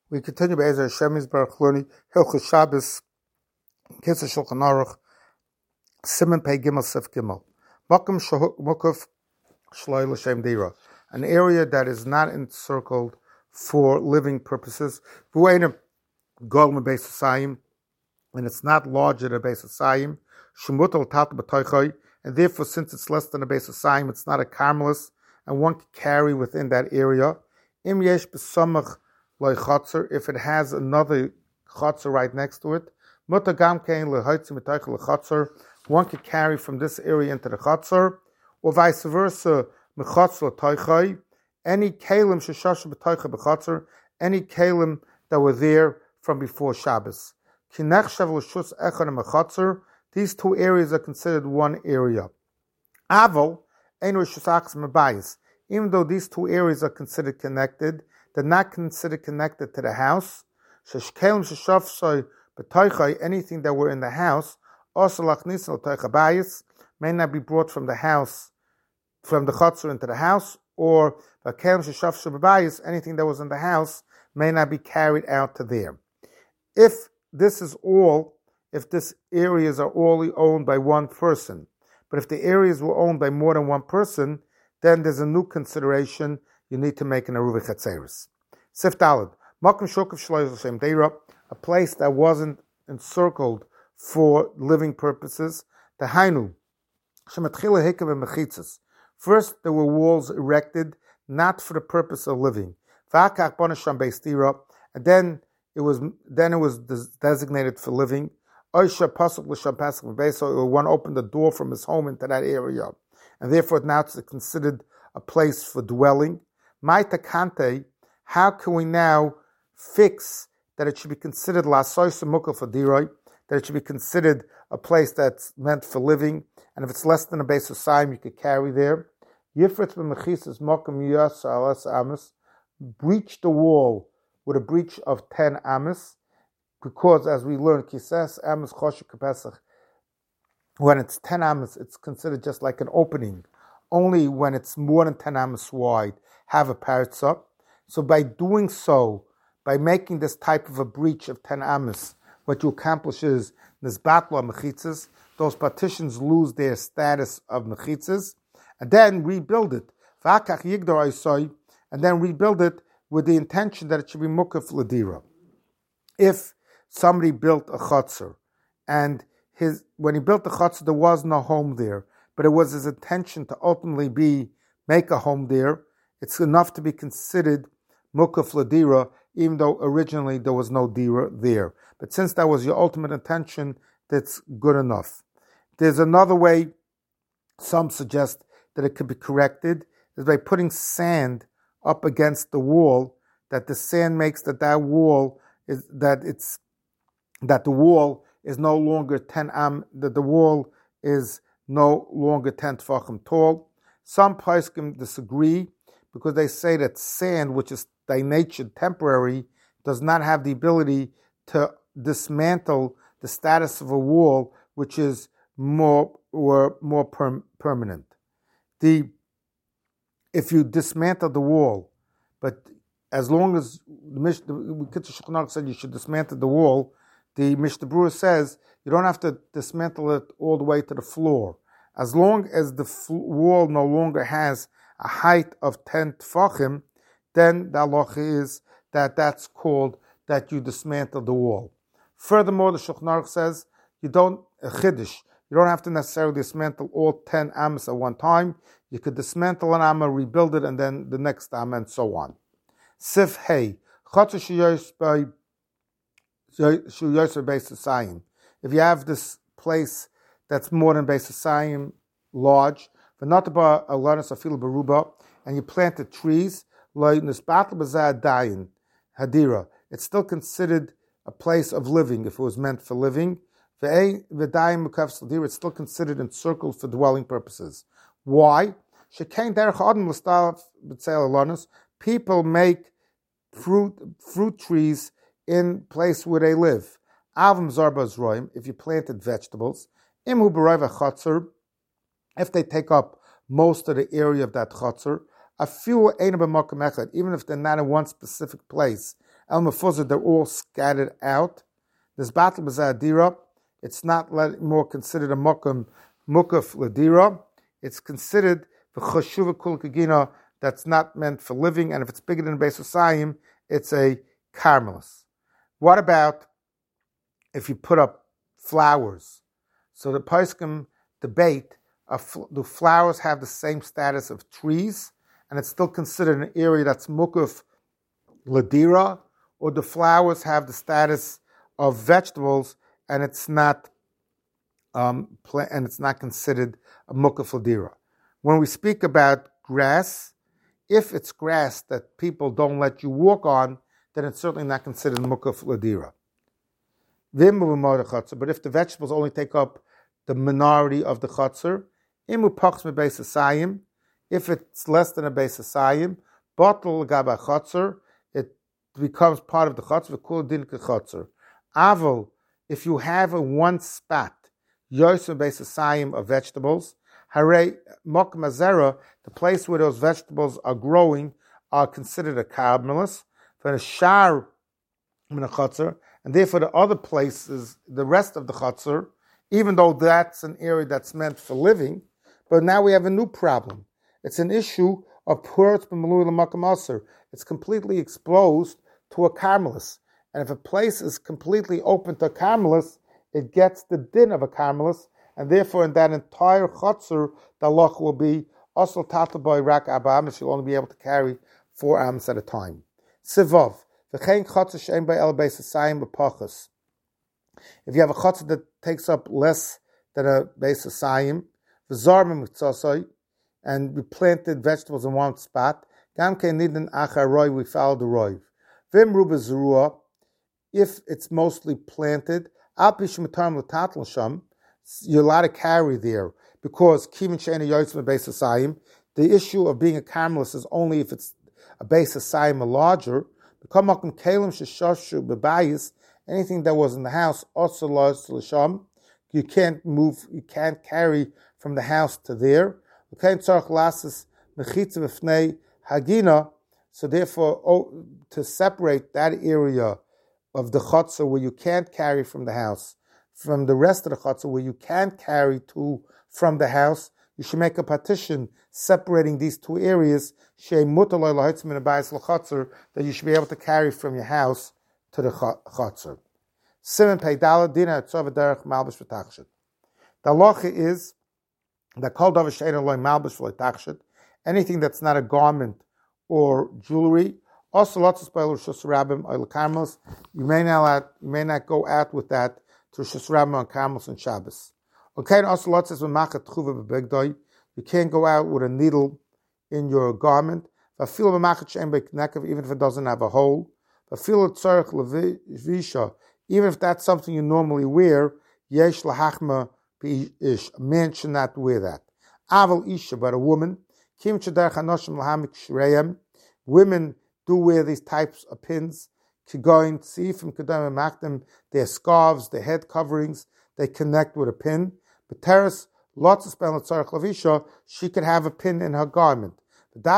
We continue by Ezer Hashem Baruch Loni Hilchos Shabbos Kitzur Shulchan Aruch Siman Pei Gimel Sif Gimel Makom Mukuf Shloi L'Shem Dira, an area that is not encircled for living purposes. V'u'eina Golem Beis Hasayim, and it's not larger than a Beis Hasayim. Shemutal Tat B'Toichai, and therefore, since it's less than a Beis Hasayim, it's not a carmelus, and one can carry within that area. Im Yesh B'Samach If it has another chotzer right next to it, one could carry from this area into the chotzer, or vice versa. Any kalim sheshashu b'toicha b'chotzer, any kalim that were there from before Shabbos. These two areas are considered one area. Even though these two areas are considered connected, they're not considered connected to the house. Anything that were in the house may not be brought from the house, from the chutzner into the house, or anything that was in the house may not be carried out to there. If these areas are all owned by one person, but if the areas were owned by more than one person, then there's a new consideration you need to make an Aruva Chatzeris. Sif Daled, Makom Shokav Shlois L'Shem Deira, a place that wasn't encircled for living purposes. The Hainu, Shematchila Hikav and Mechitzas. First, there were walls erected not for the purpose of living. V'akach Bonasham Beis Deira, and then it was designated for living. Oisha Pasuk L'Sham Pasuk V'Beso, one opened the door from his home into that area, and therefore now it's considered a place for dwelling. Maita Kante, how can we now fix that it should be considered lasois mukal for diroi, that it should be considered a place that's meant for living, and if it's less than a Beis Hasayim, you could carry there. Yifritz b'mechisas mokum yas alas amas, breach the wall with a breach of 10 amas, because as we learn, kisas amas choshu kapesach, when it's 10 amas, it's considered just like an opening. Only when it's more than 10 amas wide, have a paritza. So by doing so, by making this type of a breach of 10 amas, what you accomplish is nizbatla mechitzas, those partitions lose their status of mechitzas, and then rebuild it. And then rebuild it with the intention that it should be mukaf ladira. If somebody built a chutzner, and when he built the chutzner, there was no home there, but it was his intention to ultimately make a home there, it's enough to be considered mukaf ladira, even though originally there was no dira there. But since that was your ultimate intention, that's good enough. There's another way, some suggest that it could be corrected, is by putting sand up against the wall, that the sand makes that the wall is no longer 10 that the wall is no longer 10 tefachim tall. Some poskim disagree, because they say that sand, which is by nature temporary, does not have the ability to dismantle the status of a wall, which is more permanent. If you dismantle the wall, but as long as the Shulchan said you should dismantle the wall, the Mishnah Berurah says you don't have to dismantle it all the way to the floor. As long as the wall no longer has a height of 10 tefachim, then the halacha is that's called that you dismantle the wall. Furthermore, the Shulchan Aruch says you don't have to necessarily dismantle all 10 amas at one time. You could dismantle an amma, rebuild it, and then the next amma, and so on. Sif Hey, if you have this place that's more than Beis Hasayim large, and you planted trees, it's still considered a place of living if it was meant for living. It's still considered encircled for dwelling purposes. Why? People make fruit trees in place where they live. If you planted vegetables, if they take up most of the area of that chutzner, even if they're not in one specific place, El Mefuzah, they're all scattered out. This battle b'zadira, it's not more considered a mukaf ladira. It's considered the chashuva kul kagina that's not meant for living, and if it's bigger than a Beis Hasayim, it's a carmelis. What about if you put up flowers? So the poskim debate, do flowers have the same status of trees, and it's still considered an area that's mukaf ladira, or do flowers have the status of vegetables, and it's not considered a mukaf ladira? When we speak about grass, if it's grass that people don't let you walk on, then it's certainly not considered mukaf ladira. But if the vegetables only take up the minority of the chatzar, if it's less than a Beis Hasayim, bottle gaba chatzar, it becomes part of the chatzar. Aval, if you have a one spot, yosem Beis Hasayim of vegetables, hare mok mazera, the place where those vegetables are growing, are considered a carmelis for a shar min a chatzar, and therefore the other places, the rest of the chatzar, even though that's an area that's meant for living, but now we have a new problem. It's an issue of purat b'malui l'makam aser. It's completely exposed to a carmelis. And if a place is completely open to a carmelis, it gets the din of a carmelis, and therefore in that entire chatzar, the halach will be asal tataboy rak abam, she'll only be able to carry 4 ams at a time. Sivav, v'chein chatzar she'en by el Beis Hasayim b'pachas. If you have a chatzar that takes up less than a Beis Hasayim, v'zarmim v'tzasoi, and we planted vegetables in one spot, gam kein nidin achar roiv, we follow the roiv. Vim ruba zerua, if it's mostly planted, al pishim matam l'tatl sham, you're allowed to carry there, because kivin she'ena yotzim Beis Hasayim, the issue of being a carmelis is only if it's a Beis Hasayim or larger. B'kamakim kelim sheshashu b'bayis, anything that was in the house, also lost l'sham, you can't move, you can't carry from the house to there. So therefore, to separate that area of the chatzah where you can't carry from the house, from the rest of the chatzah where you can carry to from the house, you should make a partition separating these two areas, that you should be able to carry from your house to the chatzah. The halacha is that kol davar she'eino lo malbish v'lo tachshit, anything that's not a garment or jewelry, also lotzos by l'rishus rabbim or l'karmos, you may not go out with that to rishus rabbim on karmos and Shabbos. Okay, also lotzos v'machat tchuva b'begdoi, you can't go out with a needle in your garment. V'afil v'machat she'en b'knekev, even if it doesn't have a hole. V'afil tzarech levisha, even if that's something you normally wear, yesh lahachma. A man should not wear that. Aval isha, but a woman. Women do wear these types of pins. Their scarves, their head coverings, they connect with a pin. But teres, lots of spell she could have a pin in her garment. They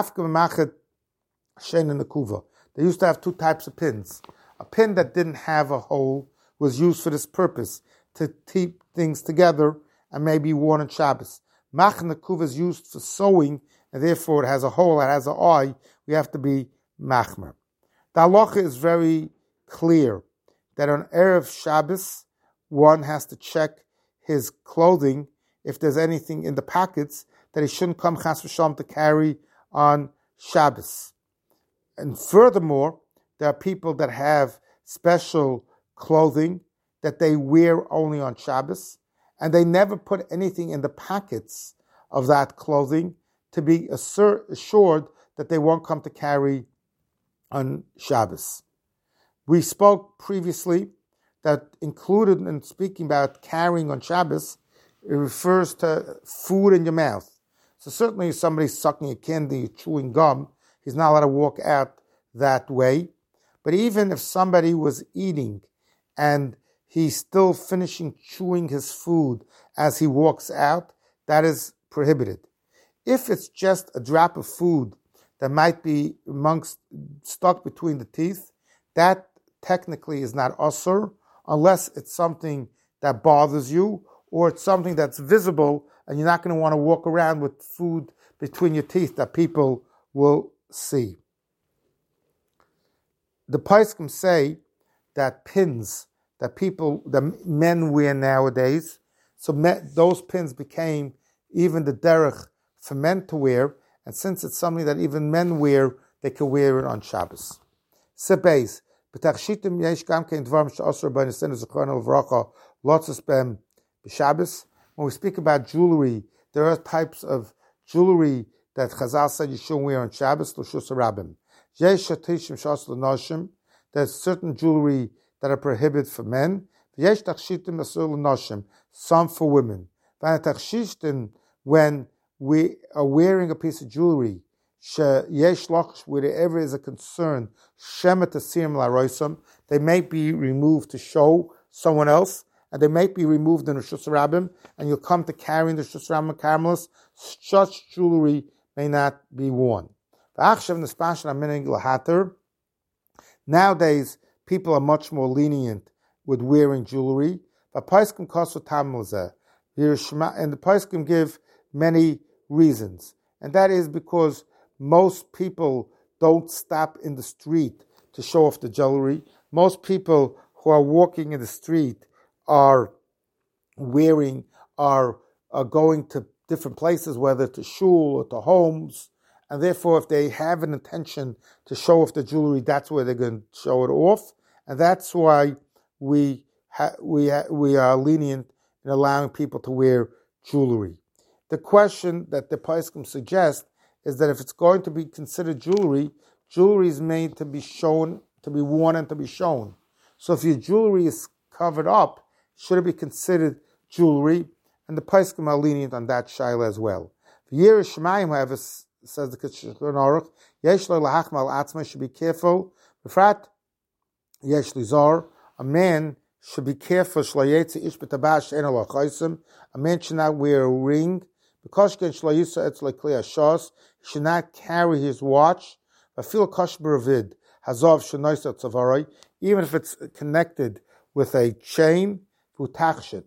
used to have 2 types of pins. A pin that didn't have a hole was used for this purpose, to keep things together and may be worn on Shabbos. Machna kuva is used for sewing, and therefore it has a hole, it has an eye. We have to be machmer. The halacha is very clear that on Erev Shabbos, one has to check his clothing if there's anything in the pockets that he shouldn't come chas v'shalom to carry on Shabbos. And furthermore, there are people that have special clothing that they wear only on Shabbos, and they never put anything in the pockets of that clothing to be assured that they won't come to carry on Shabbos. We spoke previously that included in speaking about carrying on Shabbos, it refers to food in your mouth. So certainly if somebody's sucking a candy, chewing gum, he's not allowed to walk out that way. But even if somebody was eating and he's still finishing chewing his food as he walks out, that is prohibited. If it's just a drop of food that might be stuck between the teeth, that technically is not usur unless it's something that bothers you or it's something that's visible and you're not going to want to walk around with food between your teeth that people will see. The Poskim say that pins that men wear nowadays, so those pins became even the derech for men to wear, and since it's something that even men wear, they can wear it on Shabbos. Sebez, b'tachshitim yesh gam kein dvarim she'asur b'nesenu zechron l'vracha lotzos b'em b'Shabbos. When we speak about jewelry, there are types of jewelry that Chazal said you shouldn't wear on Shabbos, l'shus harabim. Yesh shatishim she'asur l'noshim. There's certain jewelry that are prohibited for men. Yesh tachshitim asur l'noshim, some for women. V'tachshitim, when we are wearing a piece of jewelry, sheyesh loch, wherever is a concern, shema tasirim la'roisam, they may be removed to show someone else, and they may be removed in the Rishus Rabbim, and you'll come to carrying the Rishus Rabbim Carmelis. Such jewelry may not be worn. Nowadays, people are much more lenient with wearing jewelry. And the Poskim give many reasons, and that is because most people don't stop in the street to show off the jewelry. Most people who are walking in the street are going to different places, whether to shul or to homes, and therefore if they have an intention to show off the jewelry, that's where they're going to show it off, and that's why we are lenient in allowing people to wear jewelry. The question that the Poskim suggest is that if it's going to be considered jewelry, jewelry is made to be shown, to be worn and to be shown. So if your jewelry is covered up, should it be considered jewelry? And the Poskim are lenient on that shaila as well. The Yiras Shamayim, however, says the Shulchan Aruch, yesh lo lahachmal atzma, should be careful. B'frat yesh lizar, a man should be careful. Shlayetzi ish b'tabash ena lachaisim, a man should not wear a ring. Because he should not carry his watch. Even if it's connected with a chain, if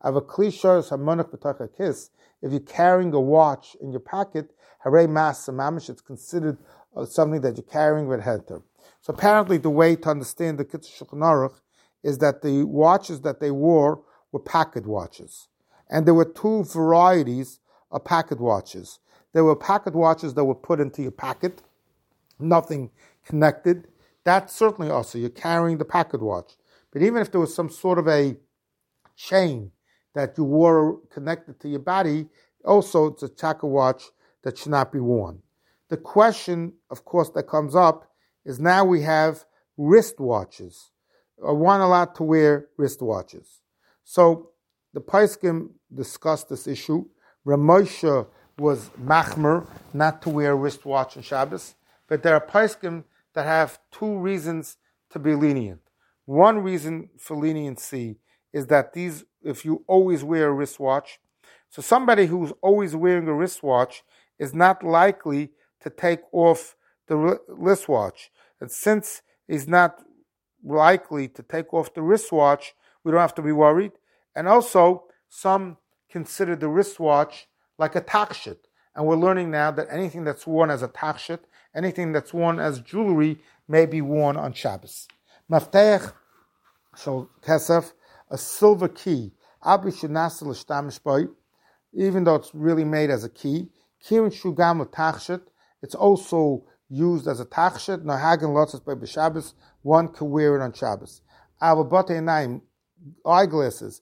you're carrying a watch in your pocket, it's considered something that you're carrying with heter. So apparently the way to understand the Shulchan Aruch is that the watches that they wore were pocket watches. And there were two varieties of pocket watches. There were pocket watches that were put into your pocket, nothing connected. That's certainly also, you're carrying the pocket watch. But even if there was some sort of a chain that you wore connected to your body, also it's a pocket watch that should not be worn. The question, of course, that comes up is now we have wristwatches. Are one allowed to wear wristwatches? So the Poskim discussed this issue. Ramosha was machmer, not to wear a wristwatch on Shabbos, but there are poskim that have two reasons to be lenient. One reason for leniency is that if you always wear a wristwatch, so somebody who's always wearing a wristwatch is not likely to take off the wristwatch. And since he's not likely to take off the wristwatch, we don't have to be worried. And also, some consider the wristwatch like a takshit. And we're learning now that anything that's worn as a takshit, anything that's worn as jewelry, may be worn on Shabbos. Mafteach shel kesef, a silver key, even though it's really made as a key. Kirin shugam takshit, it's also used as a takshit. Nahagan lotzes by Shabbos, one can wear it on Shabbos. Avabate naim, eyeglasses,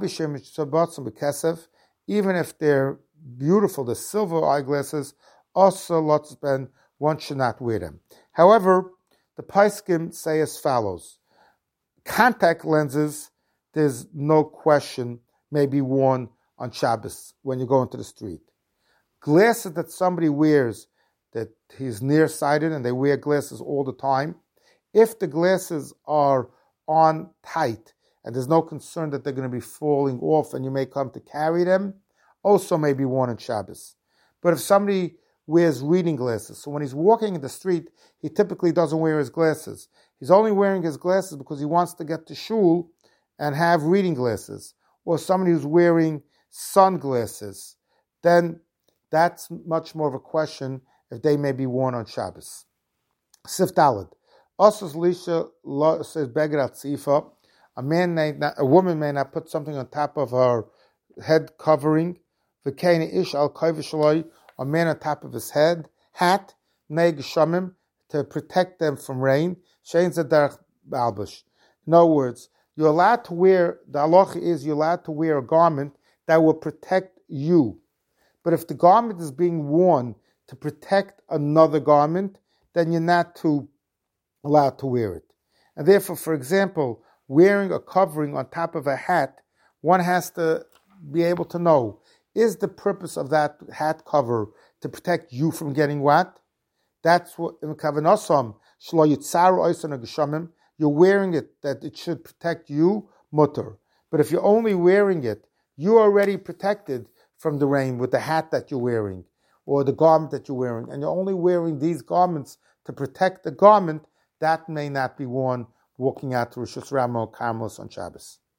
even if they're beautiful, the silver eyeglasses, also lots ben, one should not wear them. However, the Poskim say as follows: contact lenses, there's no question, may be worn on Shabbos when you go into the street. Glasses that somebody wears, that he's nearsighted and they wear glasses all the time, if the glasses are on tight, and there's no concern that they're going to be falling off and you may come to carry them, also may be worn on Shabbos. But if somebody wears reading glasses, so when he's walking in the street, he typically doesn't wear his glasses. He's only wearing his glasses because he wants to get to shul and have reading glasses, or somebody who's wearing sunglasses, then that's much more of a question if they may be worn on Shabbos. Sif Daled. Osas Lisha says Begrat Tzifa. A woman may not put something on top of her head covering. V'kein ish al koiv, a man on top of his hat. Neig shamim, to protect them from rain. Shein zadarach balbush. In other words, you're allowed to wear, the halacha is you're allowed to wear a garment that will protect you. But if the garment is being worn to protect another garment, then you're not allowed to wear it. And therefore, for example, wearing a covering on top of a hat, one has to be able to know, is the purpose of that hat cover to protect you from getting wet? That's what in Kavanasam, you're wearing it that it should protect you, mutter. But if you're only wearing it, you're already protected from the rain with the hat that you're wearing or the garment that you're wearing, and you're only wearing these garments to protect the garment, that may not be worn walking out to Rosh Hashanah or Karmelos on Shabbos.